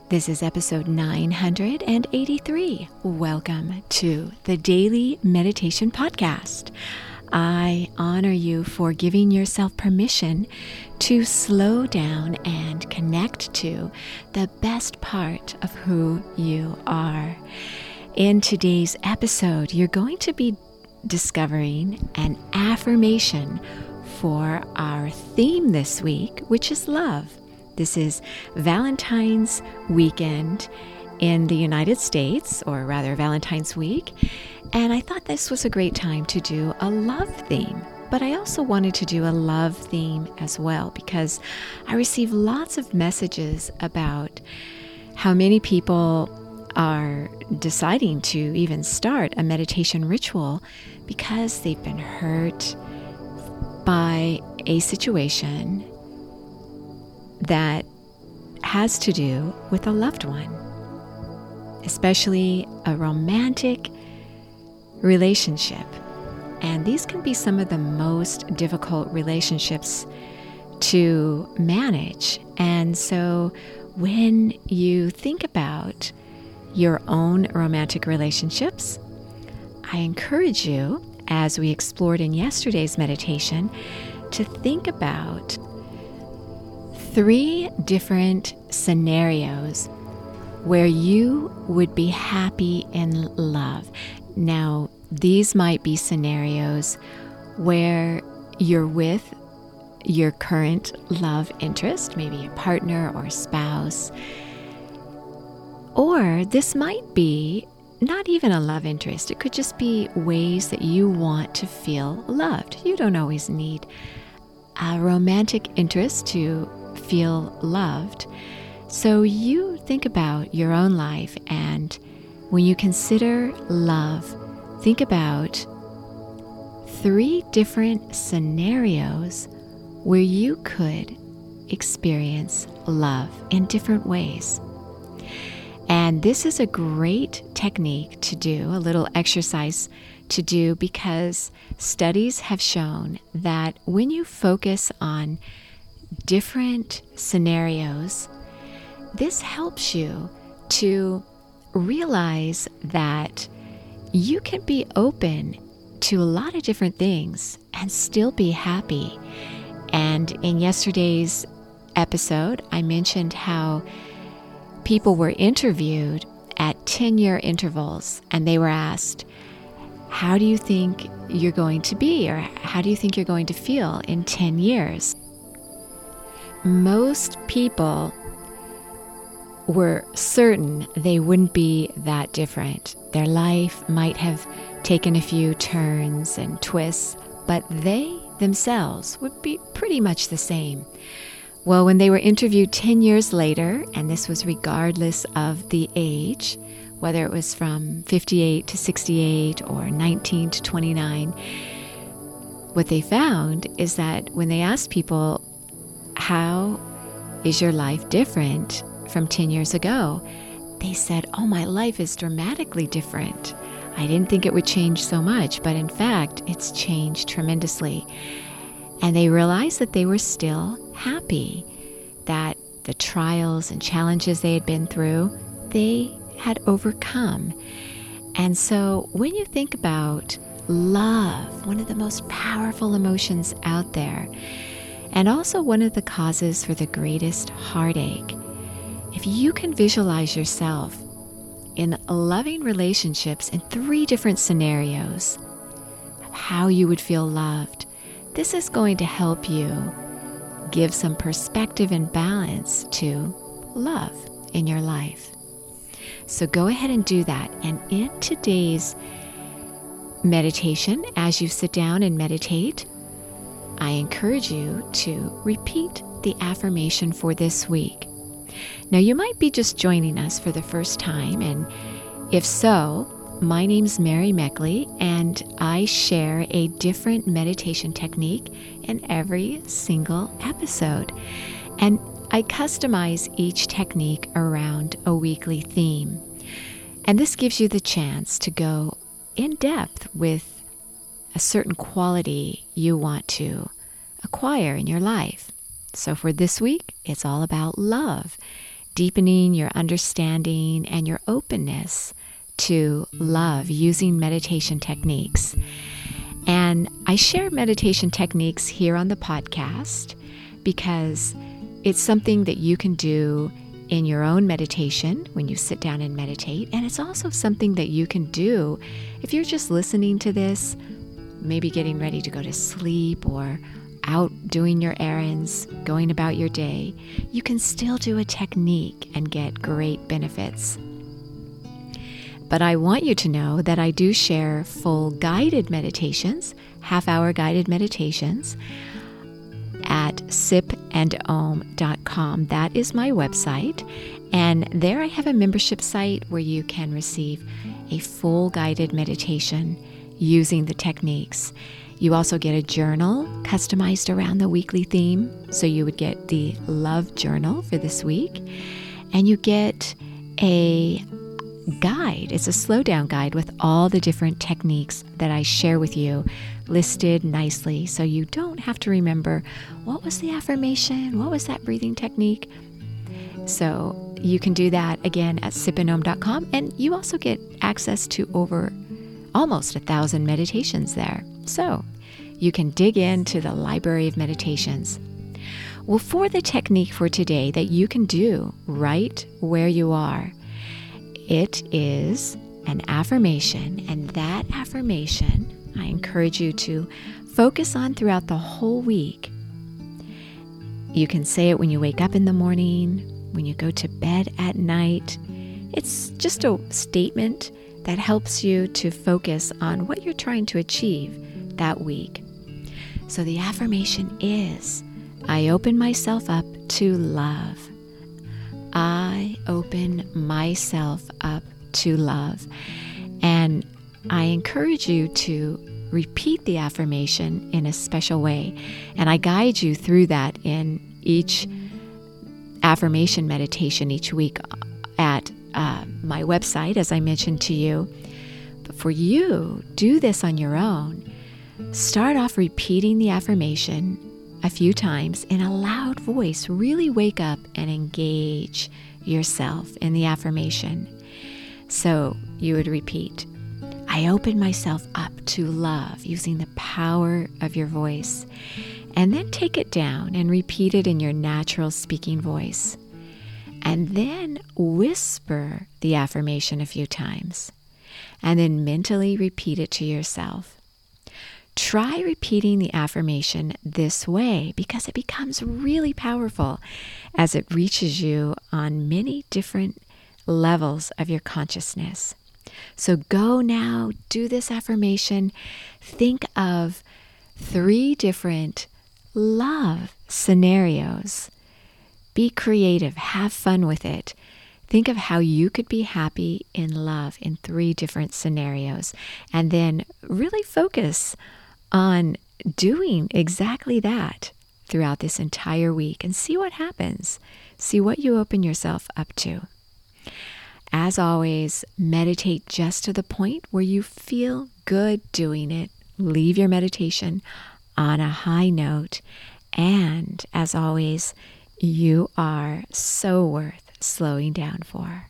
This is episode 983. Welcome to the Daily Meditation Podcast. I honor you for giving yourself permission to slow down and connect to the best part of who you are. In today's episode, you're going to be discovering an affirmation for our theme this week, which is love. This is Valentine's weekend in the United States, or rather Valentine's week, and I thought this was a great time to do a love theme. But I also wanted to do a love theme as well because I received lots of messages about how many people are deciding to even start a meditation ritual because they've been hurt by a situation that has to do with a loved one, especially a romantic relationship. And these can be some of the most difficult relationships to manage. And so when you think about your own romantic relationships, I encourage you, as we explored in yesterday's meditation, to think about 3 different scenarios where you would be happy in love. Now, these might be scenarios where you're with your current love interest, maybe a partner or spouse. Or this might be not even a love interest. It could just be ways that you want to feel loved. You don't always need a romantic interest to feel loved. So you think about your own life, and when you consider love, think about 3 different scenarios where you could experience love in different ways. And this is a great technique to do, a little exercise to do, because studies have shown that when you focus on different scenarios, this helps you to realize that you can be open to a lot of different things and still be happy. And in yesterday's episode, I mentioned how people were interviewed at 10-year intervals, and they were asked, how do you think you're going to be, or how do you think you're going to feel in 10 years? Most people were certain they wouldn't be that different. Their life might have taken a few turns and twists, but they themselves would be pretty much the same. Well, when they were interviewed 10 years later, and this was regardless of the age, whether it was from 58 to 68 or 19 to 29, what they found is that when they asked people, how is your life different from 10 years ago? They said, oh, my life is dramatically different. I didn't think it would change so much, but in fact, it's changed tremendously. And they realized that they were still happy, that the trials and challenges they had been through, they had overcome. And so when you think about love, one of the most powerful emotions out there, and also one of the causes for the greatest heartache, if you can visualize yourself in loving relationships in 3 different scenarios of how you would feel loved, this is going to help you give some perspective and balance to love in your life. So go ahead and do that. And in today's meditation, as you sit down and meditate, I encourage you to repeat the affirmation for this week. Now, you might be just joining us for the first time, and if so, my name's Mary Meckley, and I share a different meditation technique in every single episode. And I customize each technique around a weekly theme. And this gives you the chance to go in depth with a certain quality you want to acquire in your life. So for this week, it's all about love. deepening your understanding and your openness to love using meditation techniques. And I share meditation techniques here on the podcast because it's something that you can do in your own meditation when you sit down and meditate. And it's also something that you can do if you're just listening to this, maybe getting ready to go to sleep or out doing your errands, going about your day. You can still do a technique and get great benefits. But I want you to know that I do share full guided meditations, half-hour guided meditations at sipandom.com. That is my website. And there I have a membership site where you can receive a full guided meditation using the techniques. You also get a journal customized around the weekly theme. So you would get the love journal for this week. And you get a guide. It's a slow down guide with all the different techniques that I share with you listed nicely, so you don't have to remember what was the affirmation, what was that breathing technique. So you can do that again at sipandom.com, and you also get access to over almost 1,000 meditations there. So you can dig into the library of meditations. Well, for the technique for today that you can do right where you are, it is an affirmation, and that affirmation I encourage you to focus on throughout the whole week. You can say it when you wake up in the morning, when you go to bed at night. It's just a statement that helps you to focus on what you're trying to achieve that week. So the affirmation is, I open myself up to love. I open myself up to love. And I encourage you to repeat the affirmation in a special way. And I guide you through that in each affirmation meditation each week at my website, as I mentioned to you. But for you, do this on your own. Start off repeating the affirmation a few times in a loud voice. Really wake up and engage yourself in the affirmation. So you would repeat, I open myself up to love, using the power of your voice. And then take it down and repeat it in your natural speaking voice. And then whisper the affirmation a few times. And then mentally repeat it to yourself. Try repeating the affirmation this way because it becomes really powerful as it reaches you on many different levels of your consciousness. So go now, do this affirmation. Think of 3 different love scenarios. Be creative, have fun with it. Think of how you could be happy in love in 3 different scenarios. And then really focus on doing exactly that throughout this entire week and see what happens. See what you open yourself up to. As always, meditate just to the point where you feel good doing it. Leave your meditation on a high note. And as always, you are so worth slowing down for.